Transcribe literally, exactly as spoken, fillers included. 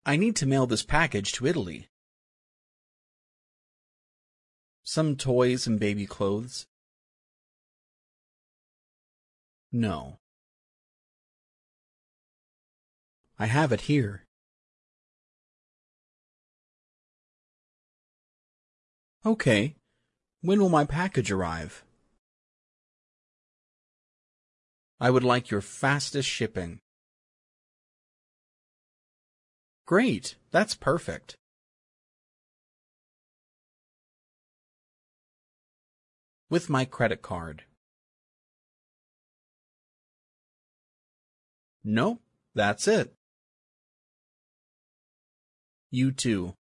I need to mail this package to Italy. Some toys and baby clothes. No. I have it here. Okay. When will my package arrive? I would like your fastest shipping. Great, that's perfect. With my credit card. Nope, that's it. You too.